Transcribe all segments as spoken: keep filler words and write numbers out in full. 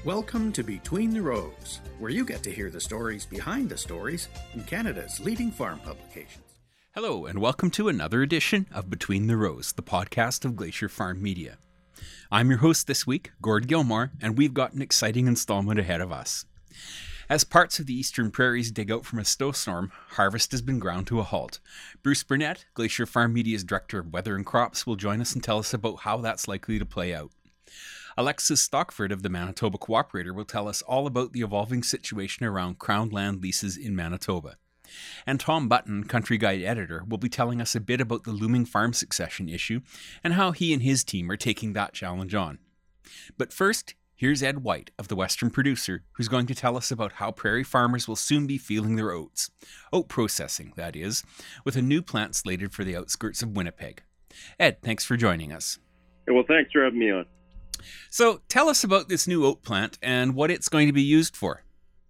Welcome to Between the Rows, where you get to hear the stories behind the stories in Canada's leading farm publications. Hello, and welcome to another edition of Between the Rows, the podcast of Glacier Farm Media. I'm your host this week, Gord Gilmore, and we've got an exciting installment ahead of us. As parts of the eastern prairies dig out from a snowstorm, harvest has been ground to a halt. Bruce Burnett, Glacier Farm Media's Director of Weather and Crops, will join us and tell us about how that's likely to play out. Alexis Stockford of the Manitoba Cooperator will tell us all about the evolving situation around Crown land leases in Manitoba. And Tom Button, Country Guide editor, will be telling us a bit about the looming farm succession issue and how he and his team are taking that challenge on. But first, here's Ed White of The Western Producer, who's going to tell us about how prairie farmers will soon be feeling their oats. Oat processing, that is, with a new plant slated for the outskirts of Winnipeg. Ed, thanks for joining us. Well, thanks for having me on. So tell us about this new oat plant and what it's going to be used for.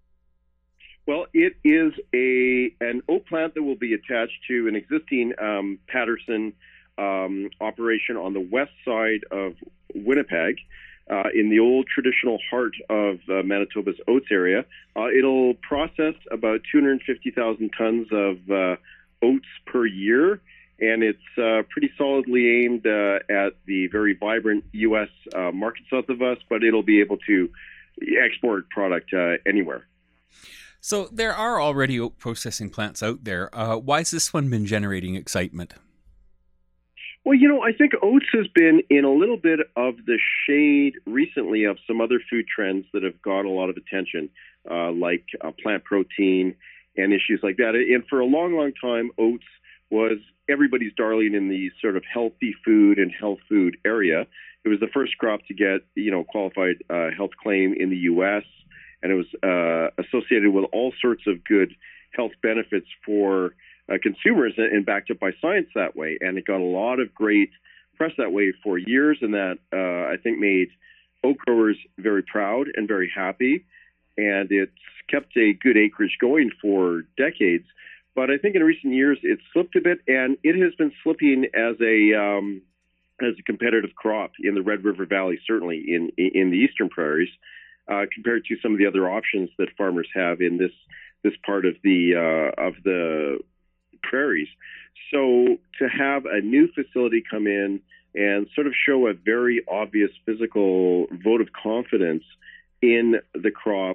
Well, it is a an oat plant that will be attached to an existing um, Patterson um, operation on the west side of Winnipeg, uh, in the old traditional heart of uh, Manitoba's oats area. Uh, it'll process about two hundred fifty thousand tons of uh, oats per year. And it's uh, pretty solidly aimed uh, at the very vibrant U S uh, market south of us, but it'll be able to export product uh, anywhere. So there are already oat processing plants out there. Uh, why has this one been generating excitement? Well, you know, I think oats has been in a little bit of the shade recently of some other food trends that have got a lot of attention, uh, like uh, plant protein and issues like that. And for a long, long time, oats was everybody's darling in the sort of healthy food and health food area. It was the first crop to get, you know, qualified uh, health claim in the U S, and it was uh, associated with all sorts of good health benefits for uh, consumers and backed up by science that way. And it got a lot of great press that way for years, and that uh, I think made oat growers very proud and very happy. And it's kept a good acreage going for decades. But I think in recent years it's slipped a bit, and it has been slipping as a um, as a competitive crop in the Red River Valley, certainly in in the eastern prairies, uh, compared to some of the other options that farmers have in this this part of the uh, of the prairies. So to have a new facility come in and sort of show a very obvious physical vote of confidence in the crop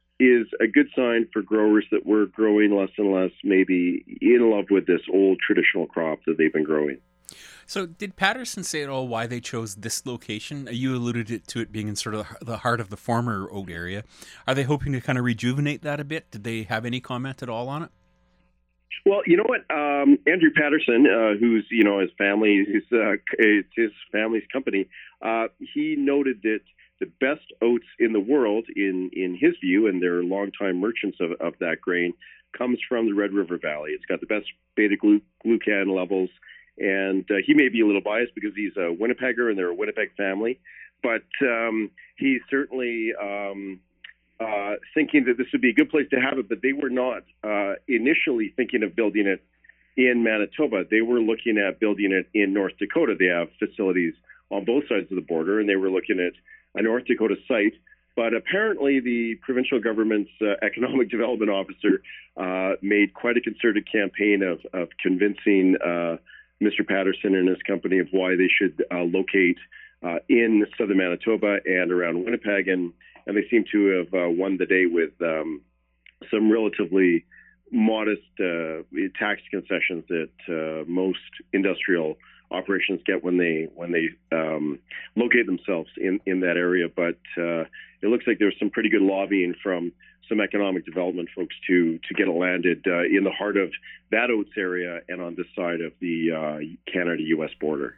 is a good sign for growers that were growing less and less, maybe in love with this old traditional crop that they've been growing. So did Patterson say at all why they chose this location? You alluded to it being in sort of the heart of the former oat area. Are they hoping to kind of rejuvenate that a bit? Did they have any comment at all on it? Well, you know what? Um, Andrew Patterson, uh, who's, you know, his family, his, uh, it's his family's company, uh, he noted that the best oats in the world, in, in his view, and they're longtime merchants of, of that grain, comes from the Red River Valley. It's got the best beta-glucan levels, and uh, he may be a little biased because he's a Winnipegger and they're a Winnipeg family, but um, he's certainly um, uh, thinking that this would be a good place to have it, but they were not uh, initially thinking of building it in Manitoba. They were looking at building it in North Dakota. They have facilities on both sides of the border, and they were looking at a North Dakota site, but apparently the provincial government's uh, economic development officer uh, made quite a concerted campaign of, of convincing uh, Mister Patterson and his company of why they should uh, locate uh, in southern Manitoba and around Winnipeg, and, and they seem to have uh, won the day with um, some relatively modest uh, tax concessions that uh, most industrial operations get when they when they um, locate themselves in, in that area. But uh, it looks like there's some pretty good lobbying from some economic development folks to to get it landed uh, in the heart of that oats area and on this side of the uh, Canada U S border.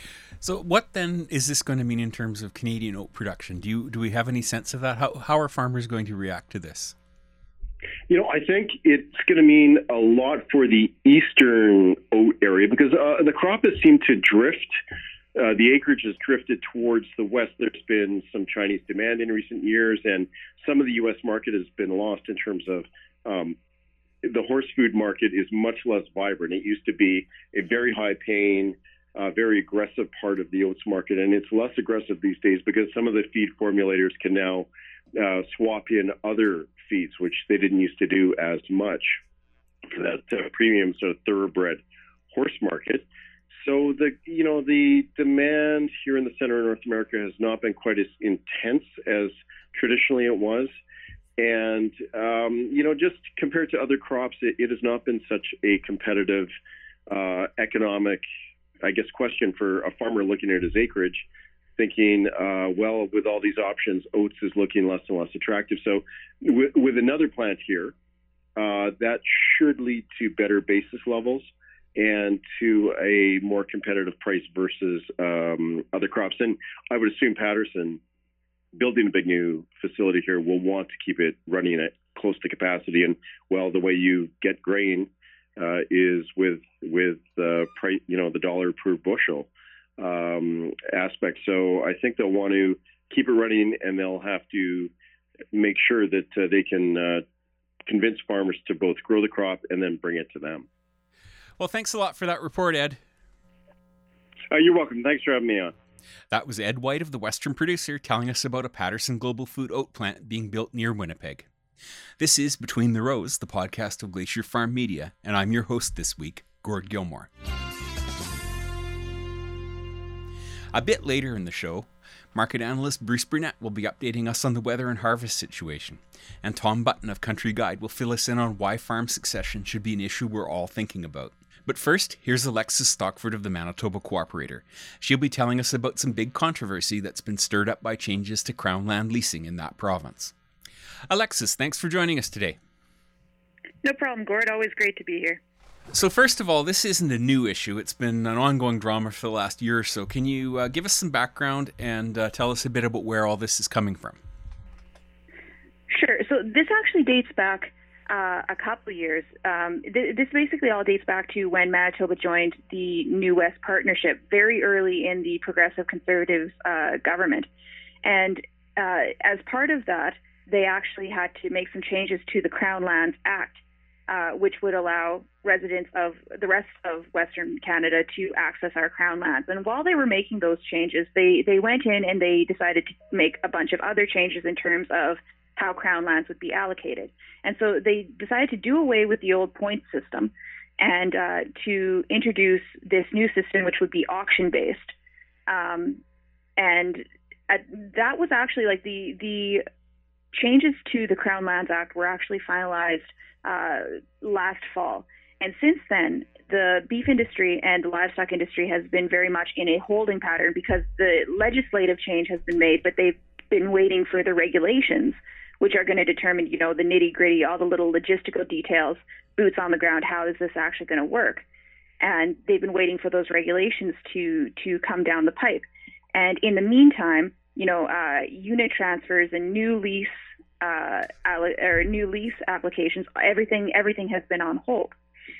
So what then is this going to mean in terms of Canadian oat production? Do you do we have any sense of that? How how are farmers going to react to this? You know, I think it's going to mean a lot for the eastern oat area because uh, the crop has seemed to drift. Uh, the acreage has drifted towards the west. There's been some Chinese demand in recent years, and some of the U S market has been lost in terms of um, the horse food market is much less vibrant. It used to be a very high-paying uh, very aggressive part of the oats market, and it's less aggressive these days because some of the feed formulators can now uh, swap in other feeds, which they didn't used to do as much for that uh, premium sort of thoroughbred horse market. So the you know the demand here in the center of North America has not been quite as intense as traditionally it was. And, um, you know, just compared to other crops, it, it has not been such a competitive uh, economic, I guess, question for a farmer looking at his acreage, thinking, uh, well, with all these options, oats is looking less and less attractive. So with, with another plant here, uh, that should lead to better basis levels and to a more competitive price versus um, other crops. And I would assume Patterson, building a big new facility here, will want to keep it running at close to capacity. And well, the way you get grain uh, is with with the price, you know, the dollar per bushel um, aspect. So I think they'll want to keep it running, and they'll have to make sure that uh, they can uh, convince farmers to both grow the crop and then bring it to them. Well, thanks a lot for that report, Ed. Uh, you're welcome. Thanks for having me on. That was Ed White of the Western Producer telling us about a Patterson Global Food oat plant being built near Winnipeg. This is Between the Rows, the podcast of Glacier Farm Media, and I'm your host this week, Gord Gilmore. A bit later in the show, market analyst Bruce Burnett will be updating us on the weather and harvest situation, and Tom Button of Country Guide will fill us in on why farm succession should be an issue we're all thinking about. But first, here's Alexis Stockford of the Manitoba Cooperator. She'll be telling us about some big controversy that's been stirred up by changes to Crown land leasing in that province. Alexis, thanks for joining us today. No problem, Gord. Always great to be here. So first of all, this isn't a new issue. It's been an ongoing drama for the last year or so. Can you uh, give us some background and uh, tell us a bit about where all this is coming from? Sure. So this actually dates back Uh, a couple of years. Um, th- this basically all dates back to when Manitoba joined the New West Partnership very early in the Progressive Conservative uh, government. And uh, as part of that, they actually had to make some changes to the Crown Lands Act, uh, which would allow residents of the rest of Western Canada to access our Crown lands. And while they were making those changes, they, they went in and they decided to make a bunch of other changes in terms of how Crown lands would be allocated. And so they decided to do away with the old point system and uh, to introduce this new system, which would be auction-based. Um, and uh, that was actually like the the changes to the Crown Lands Act were actually finalized uh, last fall. And since then, the beef industry and the livestock industry has been very much in a holding pattern because the legislative change has been made, but they've been waiting for the regulations, which are going to determine, you know, the nitty gritty, all the little logistical details, boots on the ground. How is this actually going to work? And they've been waiting for those regulations to to come down the pipe. And in the meantime, you know, uh, unit transfers and new lease uh, or new lease applications, everything everything has been on hold.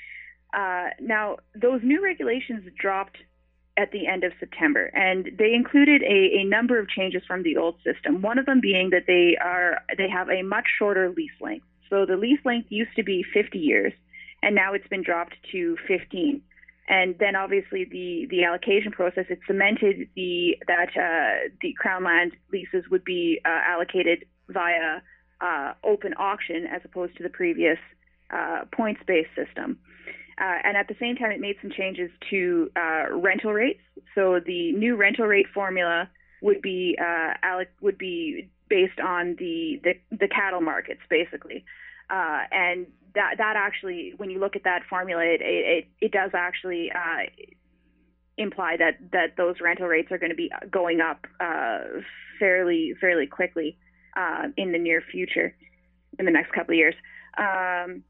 Uh, now, those new regulations dropped at the end of September, and they included a, a number of changes from the old system. One of them being that they are they have a much shorter lease length. So the lease length used to be fifty years, and now it's been dropped to fifteen. And then obviously the, the allocation process, it cemented the that uh, the Crown land leases would be uh, allocated via uh, open auction as opposed to the previous uh, points-based system. Uh, and at the same time, it made some changes to uh, rental rates. So the new rental rate formula would be uh, alloc- would be based on the, the, the cattle markets, basically. Uh, and that that actually, when you look at that formula, it it, it does actually uh, imply that, that those rental rates are going to be going up uh, fairly fairly quickly uh, in the near future, in the next couple of years. Um,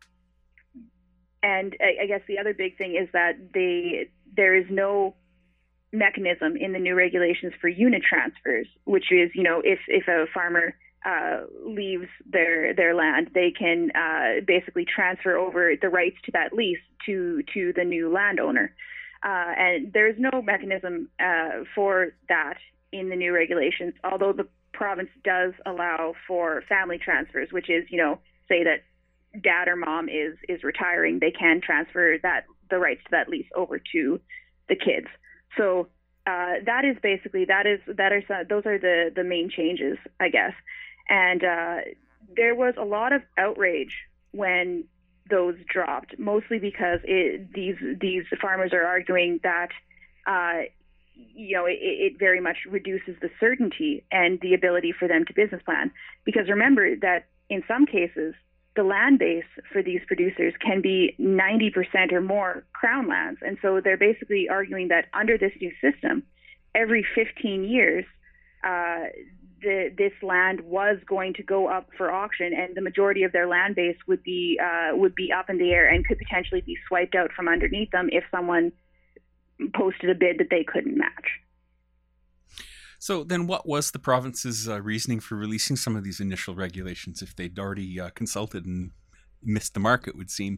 And I guess the other big thing is that they there is no mechanism in the new regulations for unit transfers, which is, you know, if, if a farmer uh, leaves their their land, they can uh, basically transfer over the rights to that lease to to the new landowner. Uh, and there's no mechanism uh, for that in the new regulations, although the province does allow for family transfers, which is, you know, say that dad or mom is is retiring, they can transfer that the rights to that lease over to the kids. So uh, that is basically that is that are some, those are the the main changes, I guess. And uh, there was a lot of outrage when those dropped, mostly because it, these these farmers are arguing that uh, you know it, it very much reduces the certainty and the ability for them to business plan. Because remember that in some cases, the land base for these producers can be ninety percent or more crown lands. And so they're basically arguing that under this new system, every fifteen years, uh, the, this land was going to go up for auction, and the majority of their land base would be uh, would be up in the air and could potentially be swiped out from underneath them if someone posted a bid that they couldn't match. So then what was the province's uh, reasoning for releasing some of these initial regulations if they'd already uh, consulted and missed the mark, it would seem?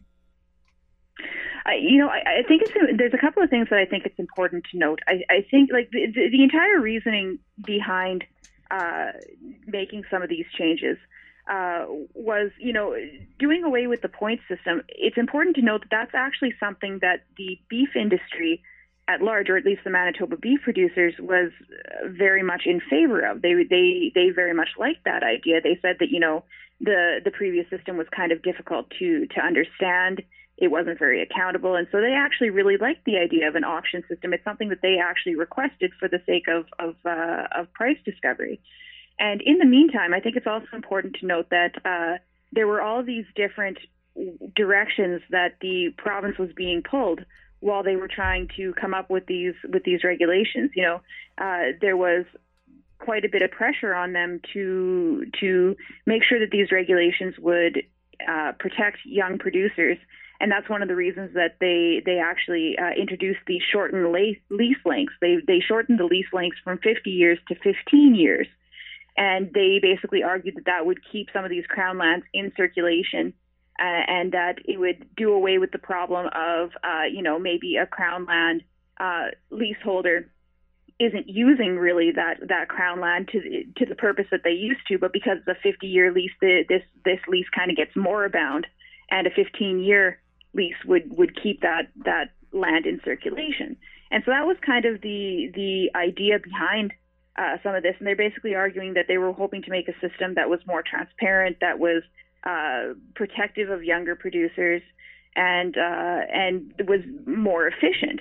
I, you know, I, I think it's, there's a couple of things that I think it's important to note. I, I think like the, the, the entire reasoning behind uh, making some of these changes uh, was, you know, doing away with the point system. It's important to note that that's actually something that the beef industry at large, or at least the Manitoba beef producers, was very much in favor of. They they they very much liked that idea. They said that, you know, the the previous system was kind of difficult to to understand. It wasn't very accountable, and so they actually really liked the idea of an auction system. It's something that they actually requested for the sake of of uh, of price discovery. And in the meantime, I think it's also important to note that uh, there were all these different directions that the province was being pulled while they were trying to come up with these with these regulations. You know, uh, there was quite a bit of pressure on them to to make sure that these regulations would uh, protect young producers, and that's one of the reasons that they they actually uh, introduced the shortened lease, lease lengths. They they shortened the lease lengths from fifty years to fifteen years, and they basically argued that that would keep some of these crown lands in circulation. Uh, and that it would do away with the problem of, uh, you know, maybe a crown land uh, leaseholder isn't using really that, that crown land to to the purpose that they used to, but because it's a fifty-year lease, the, this this lease kind of gets moribund, and a fifteen-year lease would, would keep that that land in circulation. And so that was kind of the the idea behind uh, some of this, and they're basically arguing that they were hoping to make a system that was more transparent, that was Uh, protective of younger producers, and uh, and was more efficient.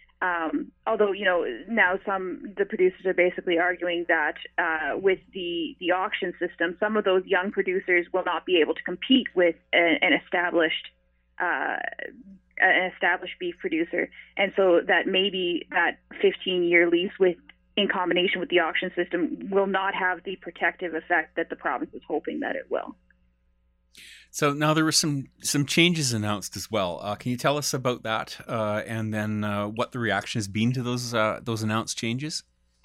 Um, although, you know, now some the producers are basically arguing that uh, with the the auction system, some of those young producers will not be able to compete with a, an established uh, an established beef producer, and so that maybe that fifteen-year lease with in combination with the auction system will not have the protective effect that the province is hoping that it will. So now there were some some changes announced as well. Uh, can you tell us about that, uh, and then uh, what the reaction has been to those uh, those announced changes?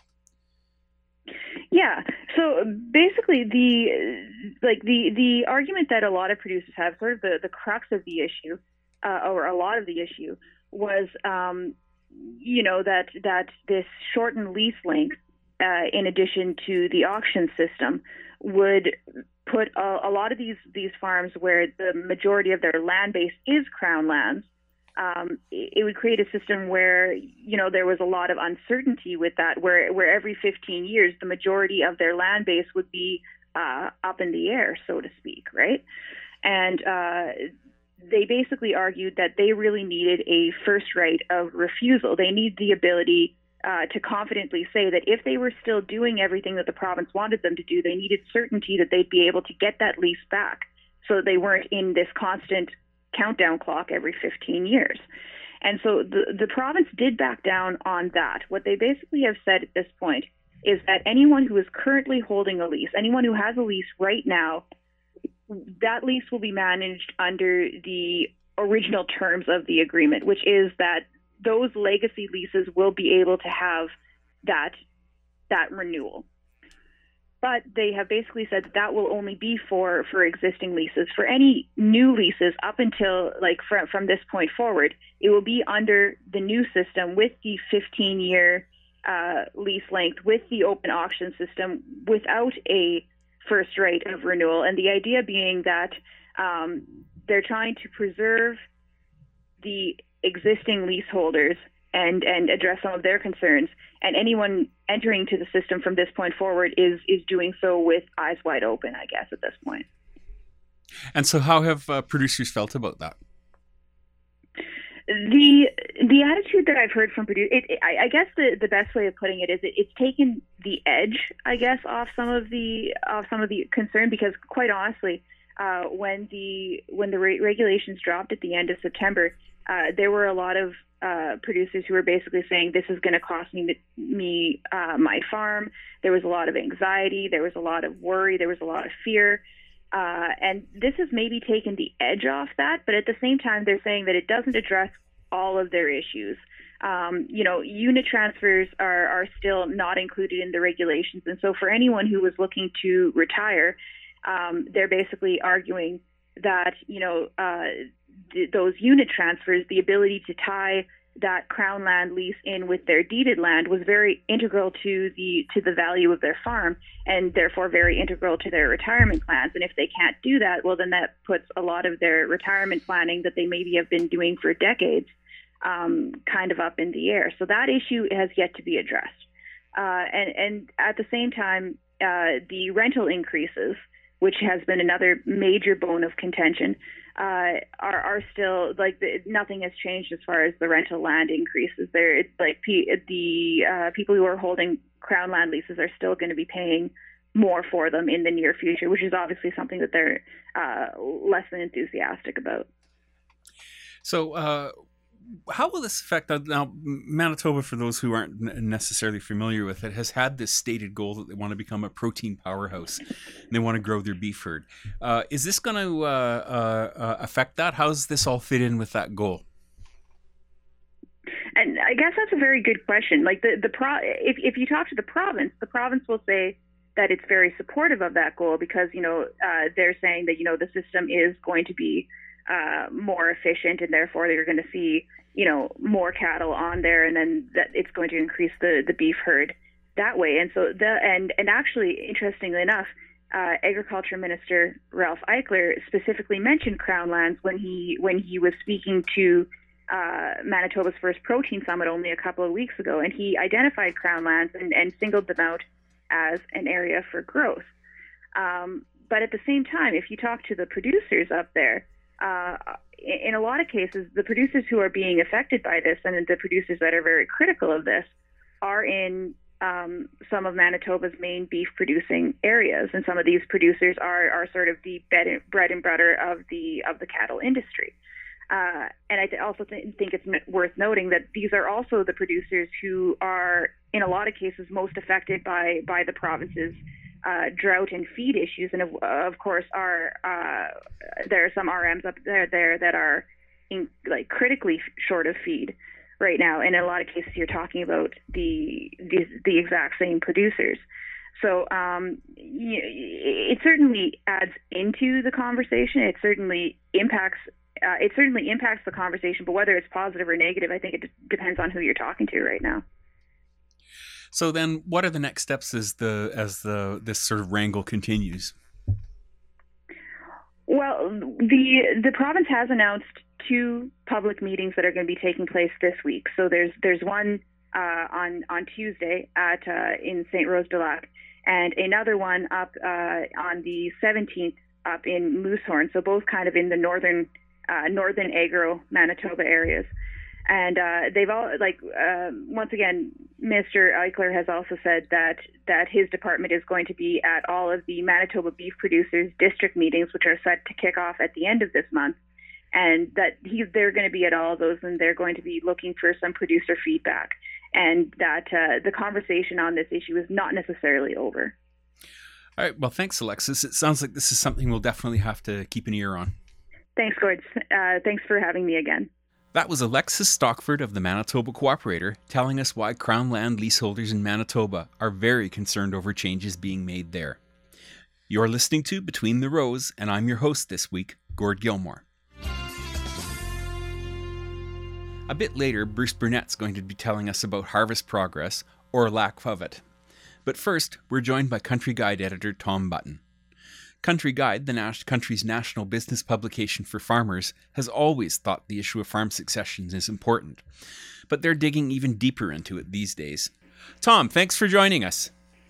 Yeah. So basically, the like the the argument that a lot of producers have, sort of the, the crux of the issue, uh, or a lot of the issue, was um, you know that that this shortened lease length, uh, in addition to the auction system, would put a, a lot of these these farms where the majority of their land base is crown lands. Um, it, it would create a system where, you know, there was a lot of uncertainty with that, where where every fifteen years the majority of their land base would be uh, up in the air, so to speak, right? And uh, they basically argued that they really needed a first right of refusal. They need the ability Uh, to confidently say that if they were still doing everything that the province wanted them to do, they needed certainty that they'd be able to get that lease back, so that they weren't in this constant countdown clock every fifteen years. And so the, the province did back down on that. What they basically have said at this point is that anyone who is currently holding a lease, anyone who has a lease right now, that lease will be managed under the original terms of the agreement, which is that those legacy leases will be able to have that that renewal. But they have basically said that that will only be for, for existing leases. For any new leases up until, like, from, from this point forward, it will be under the new system with the fifteen-year uh, lease length, with the open auction system, without a first right of renewal. And the idea being that um, they're trying to preserve the existing leaseholders and and address some of their concerns. And anyone entering to the system from this point forward is is doing so with eyes wide open, I guess, at this point. And so how have uh, producers felt about that? The the attitude that I've heard from producers, I, I guess the, the best way of putting it is it, it's taken the edge, I guess, off some of the off some of the concern, because quite honestly, uh, when the when the re- regulations dropped at the end of September, uh, there were a lot of uh, producers who were basically saying this is going to cost me me uh, my farm. There was a lot of anxiety, there was a lot of worry, there was a lot of fear. Uh, and this has maybe taken the edge off that, but at the same time, they're saying that it doesn't address all of their issues. Um, you know, unit transfers are, are still not included in the regulations. And so for anyone who was looking to retire, um, they're basically arguing that, you know, uh, th- those unit transfers, the ability to tie that Crown land lease in with their deeded land was very integral to the to the value of their farm, and therefore very integral to their retirement plans. And if they can't do that, well, then that puts a lot of their retirement planning that they maybe have been doing for decades um, kind of up in the air. So that issue has yet to be addressed. Uh, and, and at the same time, uh, the rental increases, which has been another major bone of contention, uh, are, are still like the, nothing has changed as far as the rental land increases. There, it's like p- the uh, people who are holding Crown land leases are still going to be paying more for them in the near future, which is obviously something that they're uh, less than enthusiastic about. So, uh, how will this affect uh, now? Manitoba, for those who aren't necessarily familiar with it, has had this stated goal that they want to become a protein powerhouse, and they want to grow their beef herd. Uh, is this going to uh, uh, affect that? How does this all fit in with that goal? And I guess that's a very good question. Like the the pro, if if you talk to the province, the province will say that it's very supportive of that goal because you know uh, they're saying that you know the system is going to be Uh, more efficient, and therefore you're going to see, you know, more cattle on there, and then that it's going to increase the, the beef herd that way. And so the and and actually, interestingly enough, uh, Agriculture Minister Ralph Eichler specifically mentioned Crown lands when he when he was speaking to uh, Manitoba's first protein summit only a couple of weeks ago, and he identified Crown lands and, and singled them out as an area for growth. Um, but at the same time, if you talk to the producers up there, Uh, in a lot of cases, the producers who are being affected by this and the producers that are very critical of this are in um, some of Manitoba's main beef producing areas. And some of these producers are, are sort of the bread and butter of the of the cattle industry. Uh, and I th- also th- think it's n- worth noting that these are also the producers who are, in a lot of cases, most affected by, by the province's Uh, drought and feed issues, and of, of course, are uh, there are some R Ms up there there that are in, like critically short of feed right now. And in a lot of cases, you're talking about the the, the exact same producers. So um, you, it certainly adds into the conversation. It certainly impacts. Uh, it certainly impacts the conversation, but whether it's positive or negative, I think it d- depends on who you're talking to right now. So then, what are the next steps as the as the this sort of wrangle continues? Well, the the province has announced two public meetings that are going to be taking place this week. So there's there's one uh, on on Tuesday at uh, in Saint Rose de Lac, and another one up uh, on the seventeenth up in Moosehorn. So both kind of in the northern uh, northern agro Manitoba areas. And uh, they've all like uh, once again, Mister Eichler has also said that that his department is going to be at all of the Manitoba beef producers district meetings, which are set to kick off at the end of this month, and that he's they're going to be at all of those, and they're going to be looking for some producer feedback, and that uh, the conversation on this issue is not necessarily over. All right. Well, thanks, Alexis. It sounds like this is something we'll definitely have to keep an ear on. Thanks, Gord. Uh, thanks for having me again. That was Alexis Stockford of the Manitoba Cooperator telling us why Crown land leaseholders in Manitoba are very concerned over changes being made there. You're listening to Between the Rows, and I'm your host this week, Gord Gilmore. A bit later, Bruce Burnett's going to be telling us about harvest progress, or lack of it. But first, we're joined by Country Guide editor Tom Button. Country Guide, the nas- country's national business publication for farmers, has always thought the issue of farm succession is important, but they're digging even deeper into it these days. Tom, thanks for joining us.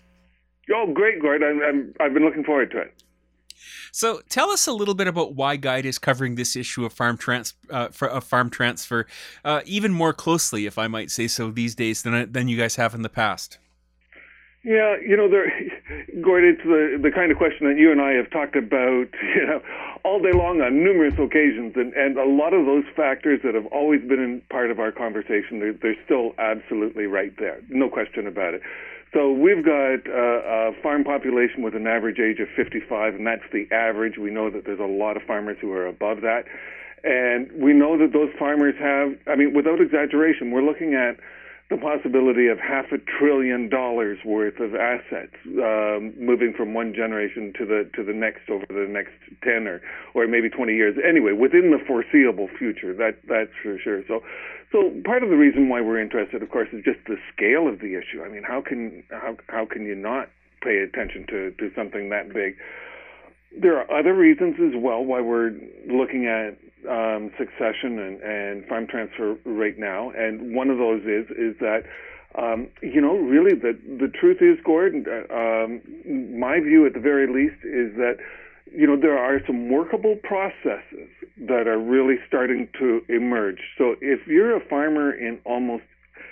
Oh, great, Gord. I'm, I'm, I've been looking forward to it. So tell us a little bit about why Guide is covering this issue of farm trans uh, for, of farm transfer uh, even more closely, if I might say so, these days than than you guys have in the past. Yeah, you know, there, Gord, it's the the kind of question that you and I have talked about, you know, all day long on numerous occasions, and, and a lot of those factors that have always been in part of our conversation, they're, they're still absolutely right there, no question about it. So we've got uh, a farm population with an average age of fifty-five, and that's the average. We know that there's a lot of farmers who are above that. And we know that those farmers have, I mean, without exaggeration, we're looking at the possibility of half a trillion dollars worth of assets um, moving from one generation to the to the next over the next ten or or maybe twenty years. Anyway, within the foreseeable future, that that's for sure. So, so part of the reason why we're interested, of course, is just the scale of the issue. I mean, how can how how can you not pay attention to to something that big? There are other reasons as well why we're looking at um, succession and, and farm transfer right now, and one of those is is that um, you know really the the truth is, Gordon, um, my view at the very least is that you know there are some workable processes that are really starting to emerge. So if you're a farmer in almost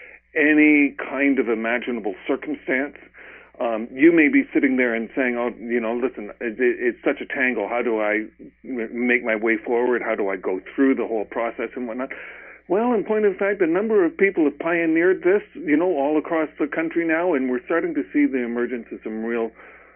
any kind of imaginable circumstance, Um, you may be sitting there and saying, oh, you know, listen, it, it's such a tangle. How do I make my way forward? How do I go through the whole process and whatnot? Well, in point of fact, a number of people have pioneered this, you know, all across the country now, and we're starting to see the emergence of some real,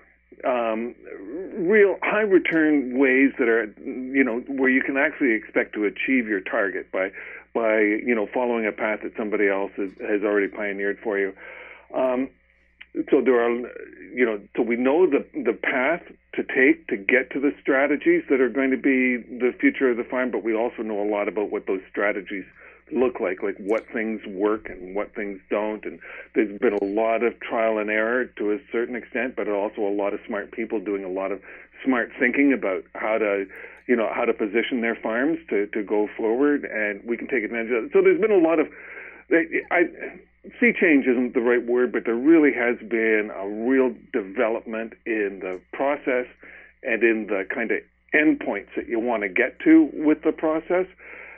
um, real high return ways that are, you know, where you can actually expect to achieve your target by, by you know, following a path that somebody else has, has already pioneered for you. Um, So there are, you know, so we know the the path to take to get to the strategies that are going to be the future of the farm, but we also know a lot about what those strategies look like, like what things work and what things don't. And there's been a lot of trial and error to a certain extent, but also a lot of smart people doing a lot of smart thinking about how to, you know, how to position their farms to, to go forward, and we can take advantage of it. So there's been a lot of, I, sea change isn't the right word, but there really has been a real development in the process and in the kind of endpoints that you want to get to with the process.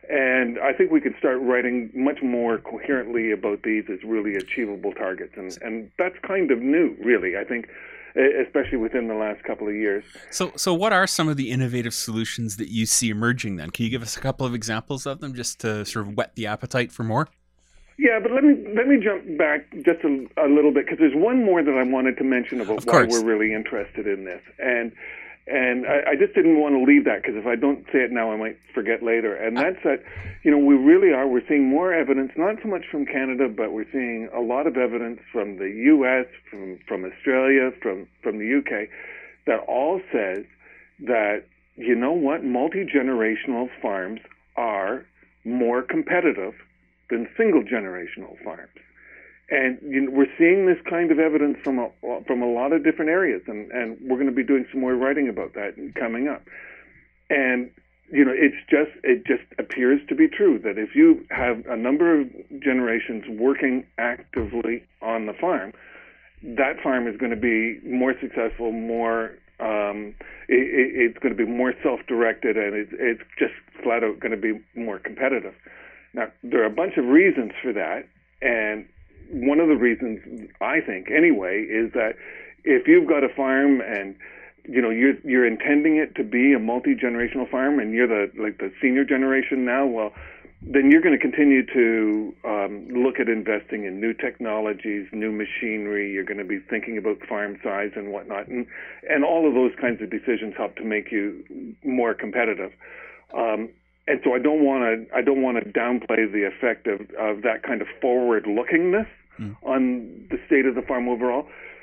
And I think we can start writing much more coherently about these as really achievable targets. And, and that's kind of new, really, I think, especially within the last couple of years. So so what are some of the innovative solutions that you see emerging then? Can you give us a couple of examples of them just to sort of whet the appetite for more? Yeah, but let me let me jump back just a, a little bit, because there's one more that I wanted to mention about why we're really interested in this. And and I, I just didn't want to leave that, because if I don't say it now, I might forget later. And that's that, you know, we really are, we're seeing more evidence, not so much from Canada, but we're seeing a lot of evidence from the U S, from, from Australia, from, from the U K, that all says that, you know what, multi-generational farms are more competitive than single-generational farms. And you know, we're seeing this kind of evidence from a, from a lot of different areas, and, and we're going to be doing some more writing about that coming up. And, you know, it's just, it just appears to be true that if you have a number of generations working actively on the farm, that farm is going to be more successful, more, um, it, it's going to be more self-directed, and it's, it's just flat out going to be more competitive. Now, there are a bunch of reasons for that, and one of the reasons, I think, anyway, is that if you've got a farm and, you know, you're you're intending it to be a multi-generational farm, and you're the like the senior generation now, well, then you're going to continue to um, look at investing in new technologies, new machinery. You're going to be thinking about farm size and whatnot, and and all of those kinds of decisions help to make you more competitive. Um, And so I don't want to I don't want to downplay the effect of, of that kind of forward-lookingness mm. on the state of the farm overall.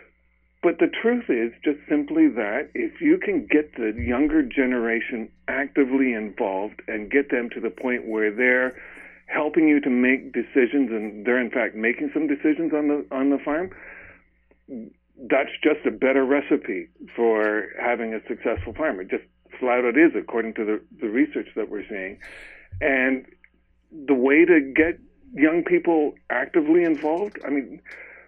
But the truth is just simply that if you can get the younger generation actively involved and get them to the point where they're helping you to make decisions, and they're in fact making some decisions on the on the farm, that's just a better recipe for having a successful farm. It just flat out is, according to the, the research that we're seeing. And the way to get young people actively involved, I mean,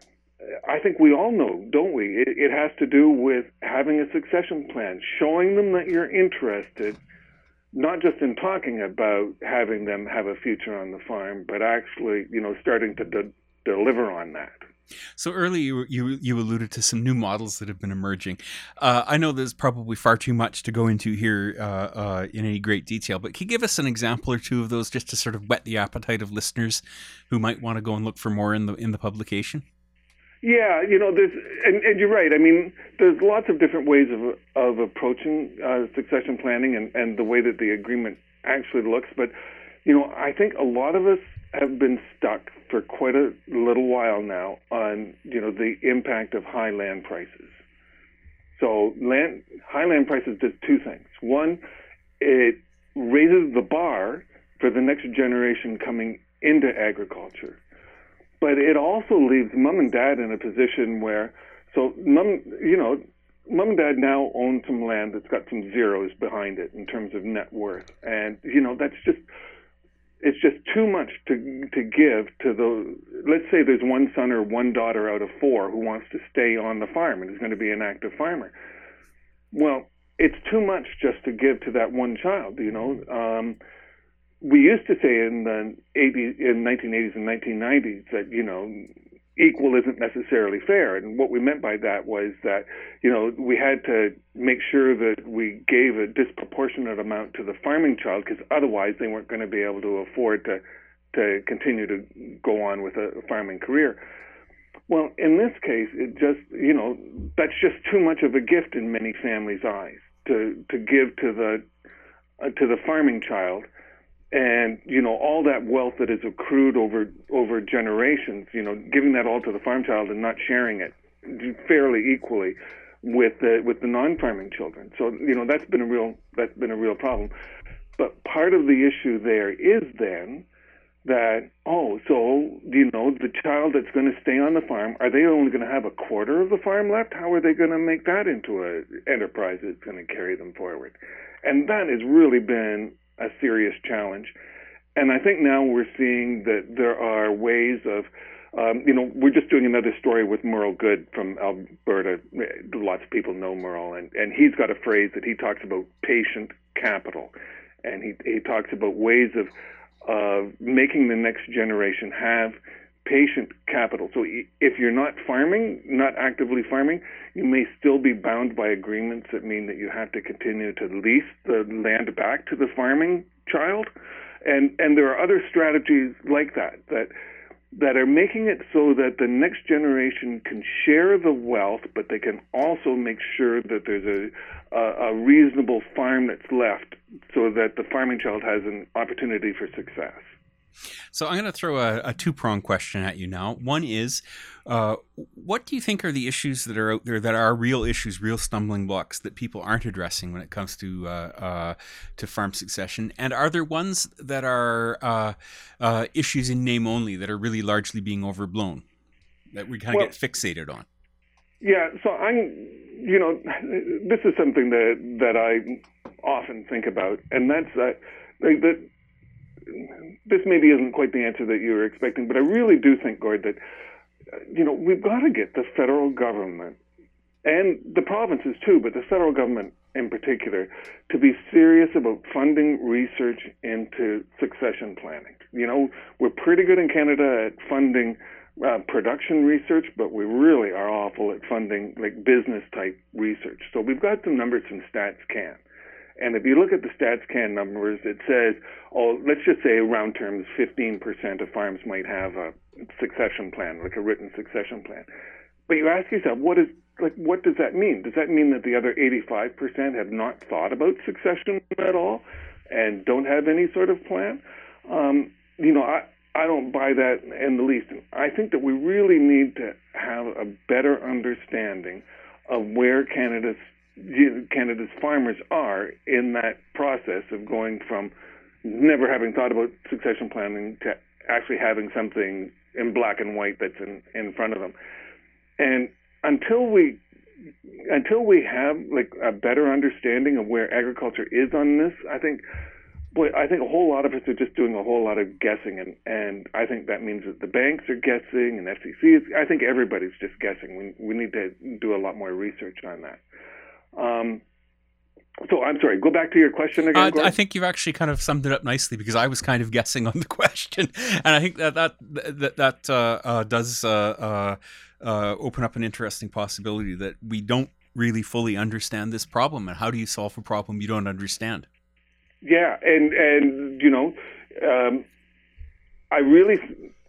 I think we all know, don't we? It, it has to do with having a succession plan, showing them that you're interested, not just in talking about having them have a future on the farm, but actually, you know, starting to de- deliver on that. So earlier you, you you alluded to some new models that have been emerging. Uh, I know there's probably far too much to go into here uh, uh, in any great detail, but can you give us an example or two of those just to sort of whet the appetite of listeners who might want to go and look for more in the in the publication? Yeah, you know, there's, and, and you're right. I mean, there's lots of different ways of of approaching uh, succession planning and, and the way that the agreement actually looks. But, you know, I think a lot of us have been stuck for quite a little while now on, you know, the impact of high land prices. So land, high land prices does two things. One, it raises the bar for the next generation coming into agriculture. But it also leaves mom and dad in a position where, so mom, you know, mom and dad now own some land that's got some zeros behind it in terms of net worth. And, you know, that's just, it's just too much to to give to the, let's say there's one son or one daughter out of four who wants to stay on the farm and is going to be an active farmer. Well, it's too much just to give to that one child, you know. Um, we used to say in the eighties, in nineteen eighties and nineteen nineties that, you know, equal isn't necessarily fair. And what we meant by that was that, you know, we had to make sure that we gave a disproportionate amount to the farming child because otherwise they weren't going to be able to afford to to continue to go on with a farming career. Well, in this case, it just, you know, that's just too much of a gift in many families' eyes to to give to the uh, to the farming child. And, you know, all that wealth that is accrued over over generations, you know, giving that all to the farm child and not sharing it fairly equally with the with the non-farming children. So, you know, that's been a real that's been a real problem. But part of the issue there is then that, oh, so, you know, the child that's going to stay on the farm, are they only going to have a quarter of the farm left? How are they going to make that into an enterprise that's going to carry them forward? And that has really been a serious challenge. And I think now we're seeing that there are ways of, um, you know, we're just doing another story with Merle Good from Alberta. Lots of people know Merle, and, and he's got a phrase that he talks about patient capital. And he, he talks about ways of uh, making the next generation have patient capital. So if you're not farming, not actively farming, you may still be bound by agreements that mean that you have to continue to lease the land back to the farming child. And and there are other strategies like that that that are making it so that the next generation can share the wealth, but they can also make sure that there's a a, a reasonable farm that's left so that the farming child has an opportunity for success. So I'm going to throw a, a two-pronged question at you now. One is, uh, what do you think are the issues that are out there that are real issues, real stumbling blocks that people aren't addressing when it comes to uh, uh, to farm succession? And are there ones that are uh, uh, issues in name only that are really largely being overblown, that we kind of well, get fixated on? Yeah, so I'm, you know, this is something that, that I often think about, and that's uh, that this maybe isn't quite the answer that you were expecting, but I really do think, Gord, that, you know, we've got to get the federal government and the provinces too, but the federal government in particular, to be serious about funding research into succession planning. You know, we're pretty good in Canada at funding uh, production research, but we really are awful at funding like business type research. So we've got some numbers from StatsCan. And if you look at the StatsCan numbers, it says, oh, let's just say around terms, fifteen percent of farms might have a succession plan, like a written succession plan. But you ask yourself, what is like, what does that mean? Does that mean that the other eighty-five percent have not thought about succession at all and don't have any sort of plan? Um, you know, I, I don't buy that in the least. I think that we really need to have a better understanding of where Canada's Canada's farmers are in that process of going from never having thought about succession planning to actually having something in black and white that's in, in front of them. And until we until we have like a better understanding of where agriculture is on this, I think, boy, I think a whole lot of us are just doing a whole lot of guessing, and, and I think that means that the banks are guessing, and F C C is. I think everybody's just guessing. We we need to do a lot more research on that. Um, so I'm sorry. Go back to your question again. Uh, I think you've actually kind of summed it up nicely, because I was kind of guessing on the question, and I think that that that that uh, uh, does uh, uh, uh, open up an interesting possibility that we don't really fully understand this problem. And how do you solve a problem you don't understand? Yeah, and and you know, um, I really,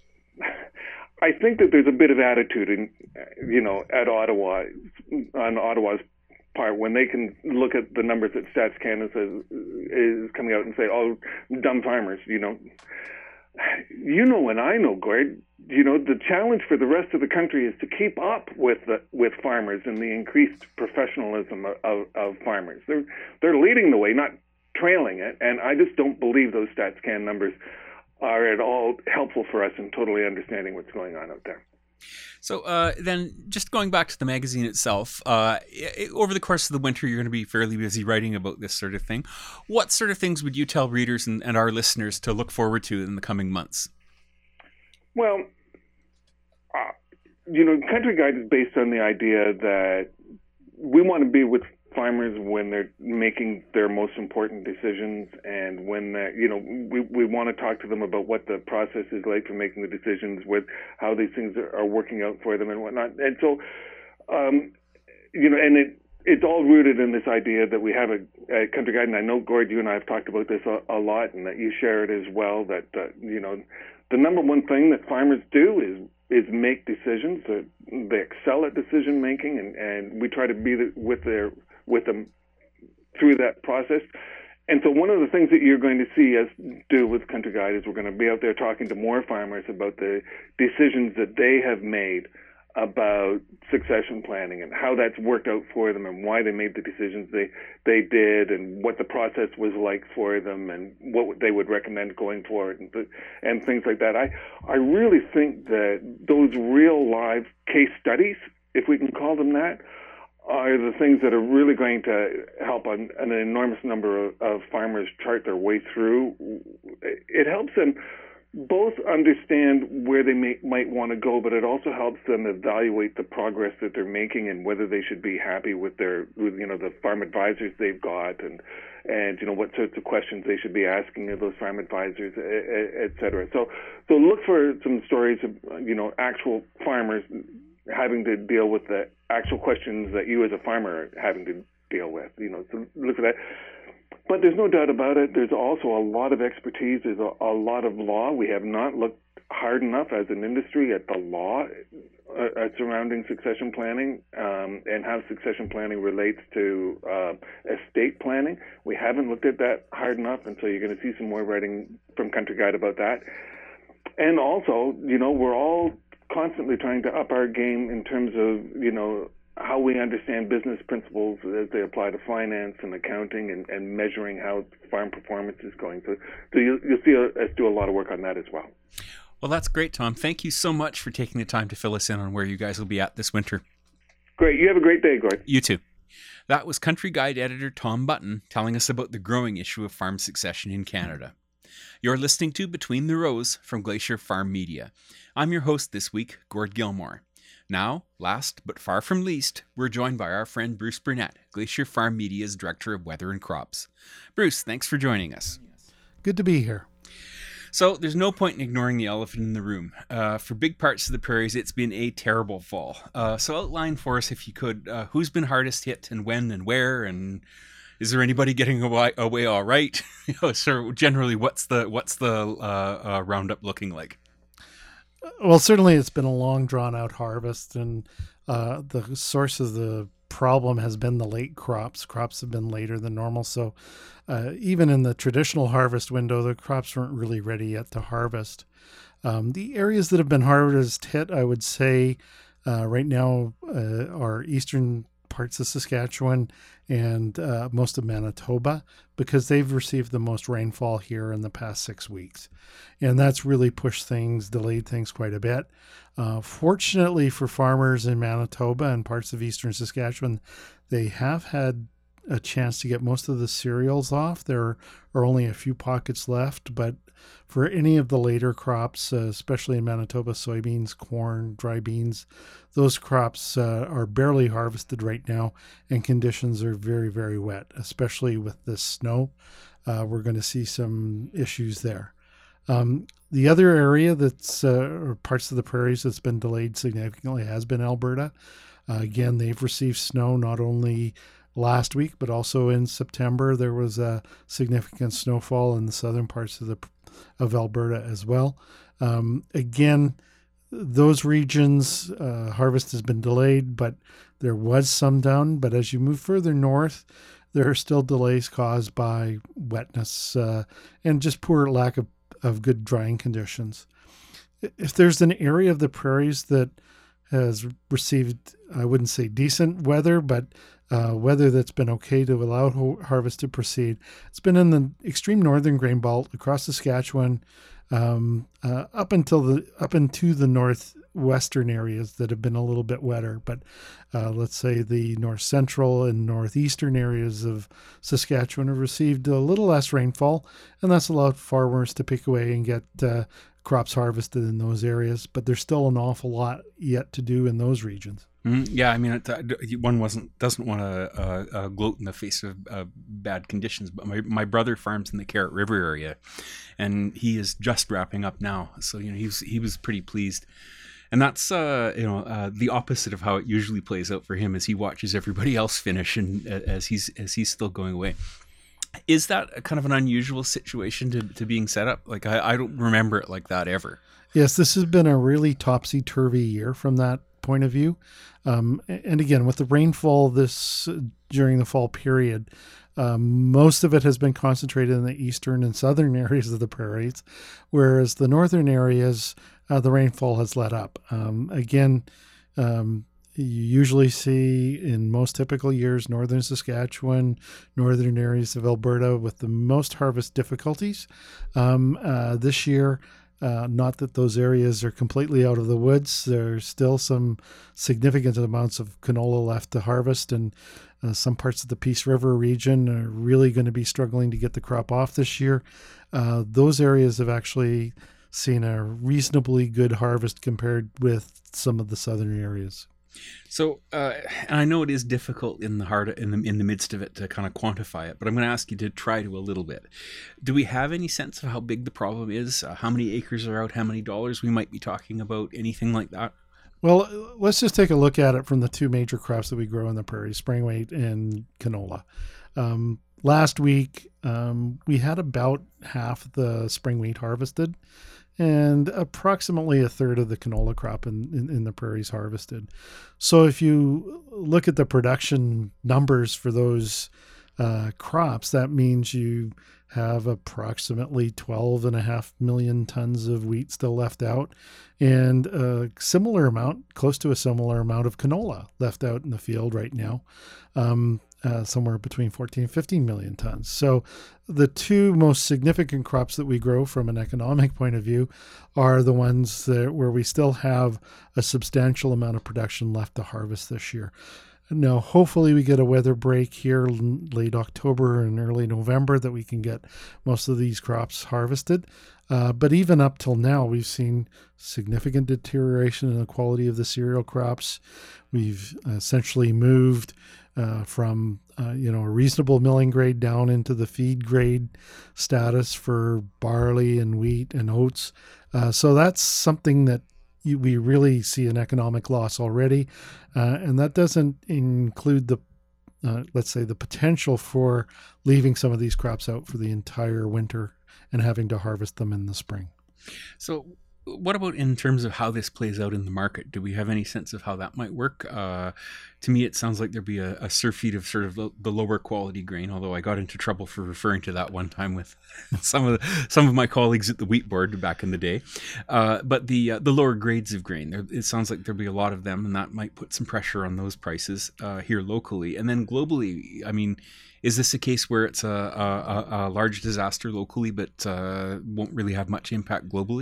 I think that there's a bit of attitude in, you know, at Ottawa, on Ottawa's part, when they can look at the numbers that Stats Canada says is coming out and say, "Oh, dumb farmers," you know. You know, and I know, Gord. You know, the challenge for the rest of the country is to keep up with the with farmers and the increased professionalism of, of, of farmers. They're they're leading the way, not trailing it, and I just don't believe those StatsCan numbers are at all helpful for us in totally understanding what's going on out there. So uh, then, just going back to the magazine itself, uh, it, over the course of the winter, you're going to be fairly busy writing about this sort of thing. What sort of things would you tell readers and, and our listeners to look forward to in the coming months? Well, uh, you know, Country Guide is based on the idea that we want to be with farmers when they're making their most important decisions, and when uh, you know we we want to talk to them about what the process is like for making the decisions, with how these things are, are working out for them and whatnot. And so, um, you know, and it it's all rooted in this idea that we have a, a Country Guide. And I know, Gord, you and I have talked about this a, a lot, and that you share it as well. That uh, you know, the number one thing that farmers do is is make decisions. That they excel at decision making, and, and we try to be the, with their with them through that process. And so one of the things that you're going to see us do with Country Guide is we're going to be out there talking to more farmers about the decisions that they have made about succession planning and how that's worked out for them and why they made the decisions they, they did, and what the process was like for them, and what they would recommend going forward, and, and things like that. I, I really think that those real live case studies, if we can call them that, are the things that are really going to help an, an enormous number of, of farmers chart their way through. It helps them both understand where they may, might want to go, but it also helps them evaluate the progress that they're making and whether they should be happy with their, with, you know, the farm advisors they've got, and and you know what sorts of questions they should be asking of those farm advisors, et cetera. So so look for some stories of, you know, actual farmers having to deal with the actual questions that you as a farmer are having to deal with. You know, so look at that. But there's no doubt about it, there's also a lot of expertise, there's a, a lot of law. We have not looked hard enough as an industry at the law uh, surrounding succession planning, um, and how succession planning relates to uh, estate planning. We haven't looked at that hard enough, and so you're going to see some more writing from Country Guide about that. And also, you know, we're all constantly trying to up our game in terms of, you know, how we understand business principles as they apply to finance and accounting, and, and measuring how farm performance is going. So, so you, you'll see us do a lot of work on that as well. Well, that's great, Tom. Thank you so much for taking the time to fill us in on where you guys will be at this winter. Great. You have a great day, Gord. You too. That was Country Guide editor Tom Button telling us about the growing issue of farm succession in Canada. You're listening to Between the Rows from Glacier Farm Media. I'm your host this week, Gord Gilmore. Now, last but far from least, we're joined by our friend Bruce Burnett, Glacier Farm Media's Director of Weather and Crops. Bruce, thanks for joining us. Good to be here. So, there's no point in ignoring the elephant in the room. Uh, for big parts of the prairies, it's been a terrible fall. Uh, so outline for us, if you could, uh, who's been hardest hit, and when and where, and is there anybody getting away, away all right? You know, so generally, what's the what's the uh, uh, roundup looking like? Well, certainly it's been a long, drawn-out harvest, and uh, the source of the problem has been the late crops. Crops have been later than normal, so uh, even in the traditional harvest window, the crops weren't really ready yet to harvest. Um, the areas that have been hardest hit, I would say, uh, right now uh, are eastern parts of Saskatchewan and uh, most of Manitoba, because they've received the most rainfall here in the past six weeks. And that's really pushed things, delayed things quite a bit. Uh, fortunately for farmers in Manitoba and parts of eastern Saskatchewan, they have had a chance to get most of the cereals off. There are only a few pockets left, but for any of the later crops, uh, especially in Manitoba, soybeans, corn, dry beans, those crops uh, are barely harvested right now, and conditions are very, very wet, especially with the snow. Uh, we're going to see some issues there. Um, the other area that's, uh, or parts of the prairies that's been delayed significantly has been Alberta. Uh, again, they've received snow not only last week, but also in September. There was a significant snowfall in the southern parts of the of Alberta as well. Um, again, those regions, uh, harvest has been delayed, but there was some down. But as you move further north, there are still delays caused by wetness uh, and just poor lack of, of good drying conditions. If there's an area of the prairies that has received, I wouldn't say decent weather, but uh, weather that's been okay to allow ho- harvest to proceed, it's been in the extreme northern grain belt across Saskatchewan, um, uh, up until the up into the northwestern areas that have been a little bit wetter. But uh, let's say the north central and northeastern areas of Saskatchewan have received a little less rainfall, and that's allowed farmers to pick away and get uh, crops harvested in those areas. But there's still an awful lot yet to do in those regions. Mm, yeah, I mean, it, uh, one wasn't doesn't want to uh, uh, gloat in the face of uh, bad conditions, but my, my brother farms in the Carrot River area, and he is just wrapping up now. So you know, he was he was pretty pleased, and that's uh, you know uh, the opposite of how it usually plays out for him as he watches everybody else finish, and uh, as he's as he's still going away. Is that a kind of an unusual situation to, to being set up? Like I, I don't remember it like that ever. Yes, this has been a really topsy-turvy year from that point of view. Um, and again, with the rainfall this uh, during the fall period, um, most of it has been concentrated in the eastern and southern areas of the prairies, whereas the northern areas, uh, the rainfall has let up. Um, again, um, you usually see in most typical years, northern Saskatchewan, northern areas of Alberta with the most harvest difficulties. Um, uh, this year, Uh, not that those areas are completely out of the woods. There's still some significant amounts of canola left to harvest, and uh, some parts of the Peace River region are really going to be struggling to get the crop off this year. Uh, those areas have actually seen a reasonably good harvest compared with some of the southern areas. So, uh, and I know it is difficult in the heart, in the in the midst of it, to kind of quantify it, but I'm going to ask you to try to a little bit. Do we have any sense of how big the problem is? Uh, how many acres are out? How many dollars we might be talking about? Anything like that? Well, let's just take a look at it from the two major crops that we grow in the prairie, spring wheat and canola. Um, last week, um, we had about half the spring wheat harvested, and approximately a third of the canola crop in, in, in the prairies harvested. So if you look at the production numbers for those uh, crops, that means you have approximately twelve and a half million tons of wheat still left out, and a similar amount, close to a similar amount of canola left out in the field right now. Um, Uh, somewhere between fourteen and fifteen million tons. So the two most significant crops that we grow from an economic point of view are the ones that where we still have a substantial amount of production left to harvest this year. Now, hopefully we get a weather break here late October and early November that we can get most of these crops harvested. Uh, but even up till now, we've seen significant deterioration in the quality of the cereal crops. We've essentially moved uh, from uh, you know a reasonable milling grade down into the feed grade status for barley and wheat and oats. Uh, so that's something that you, we really see an economic loss already, uh, and that doesn't include the uh, let's say the potential for leaving some of these crops out for the entire winter and having to harvest them in the spring. So what about in terms of how this plays out in the market? Do we have any sense of how that might work? Uh, to me, it sounds like there'd be a, a surf feed of sort of the, the lower quality grain, although I got into trouble for referring to that one time with some of the, some of my colleagues at the wheat board back in the day. Uh, but the uh, the lower grades of grain, there, it sounds like there'll be a lot of them, and that might put some pressure on those prices uh, here locally. And then globally, I mean, is this a case where it's a, a, a large disaster locally, but uh, won't really have much impact globally?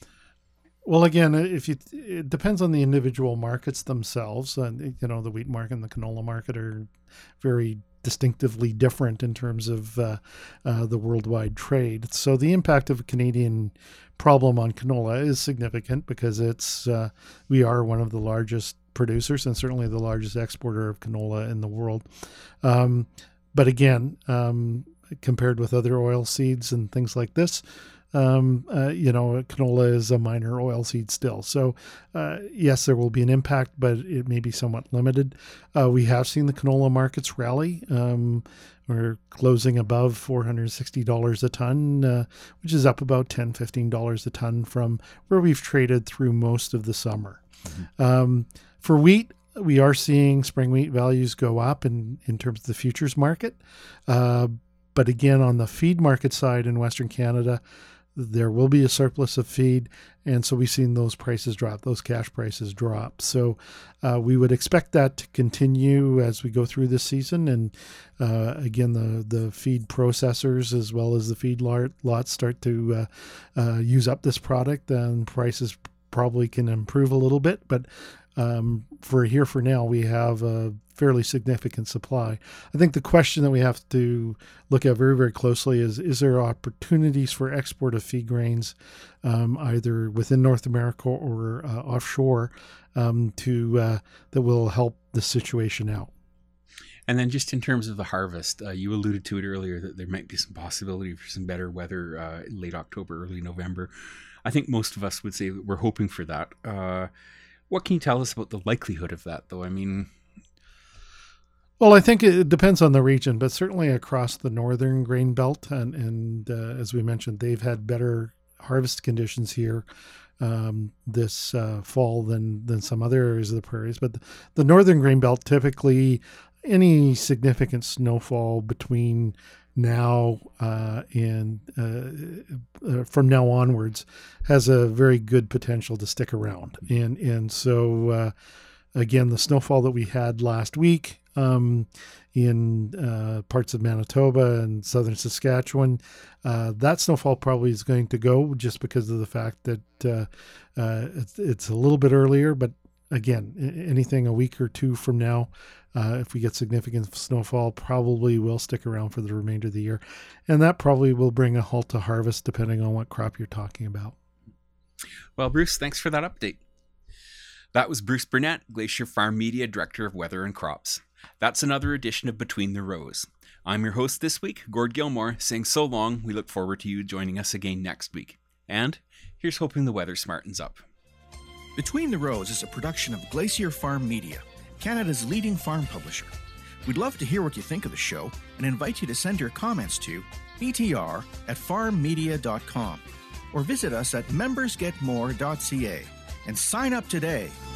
Well, again, if you, it depends on the individual markets themselves. And you know, the wheat market and the canola market are very distinctively different in terms of uh, uh, the worldwide trade. So the impact of a Canadian problem on canola is significant because it's uh, we are one of the largest producers and certainly the largest exporter of canola in the world. Um, but again, um, compared with other oil seeds and things like this, Um, uh, you know, canola is a minor oil seed still. So, uh, yes, there will be an impact, but it may be somewhat limited. Uh, we have seen the canola markets rally. Um, we're closing above four hundred sixty dollars a ton, uh, which is up about ten dollars, fifteen dollars a ton from where we've traded through most of the summer. Mm-hmm. Um, for wheat, we are seeing spring wheat values go up in, in terms of the futures market. Uh, but again, on the feed market side in Western Canada, there will be a surplus of feed, and so we've seen those prices drop, those cash prices drop. So uh, we would expect that to continue as we go through this season. And uh, again, the, the feed processors as well as the feed lots start to uh, uh, use up this product, and prices probably can improve a little bit. But um, for here for now, we have a fairly significant supply. I think the question that we have to look at very, very closely is, is there opportunities for export of feed grains um, either within North America or uh, offshore um, to uh, that will help the situation out? And then just in terms of the harvest, uh, you alluded to it earlier that there might be some possibility for some better weather uh, in late October, early November. I think most of us would say that we're hoping for that. Uh, what can you tell us about the likelihood of that, though? I mean... Well, I think it depends on the region, but certainly across the northern grain belt, and, and uh, as we mentioned, they've had better harvest conditions here um, this uh, fall than than some other areas of the prairies. But the, the northern grain belt, typically any significant snowfall between now uh, and uh, uh, from now onwards has a very good potential to stick around. And, and so, uh, again, the snowfall that we had last week Um, in uh, parts of Manitoba and southern Saskatchewan, uh, that snowfall probably is going to go just because of the fact that uh, uh, it's, it's a little bit earlier. But again, anything a week or two from now, uh, if we get significant snowfall, probably will stick around for the remainder of the year. And that probably will bring a halt to harvest depending on what crop you're talking about. Well, Bruce, thanks for that update. That was Bruce Burnett, Glacier Farm Media Director of Weather and Crops. That's another edition of Between the Rows. I'm your host this week, Gord Gilmore, saying so long. We look forward to you joining us again next week. And here's hoping the weather smartens up. Between the Rows is a production of Glacier Farm Media, Canada's leading farm publisher. We'd love to hear what you think of the show and invite you to send your comments to b t r at farm media dot com or visit us at members get more dot c a and sign up today.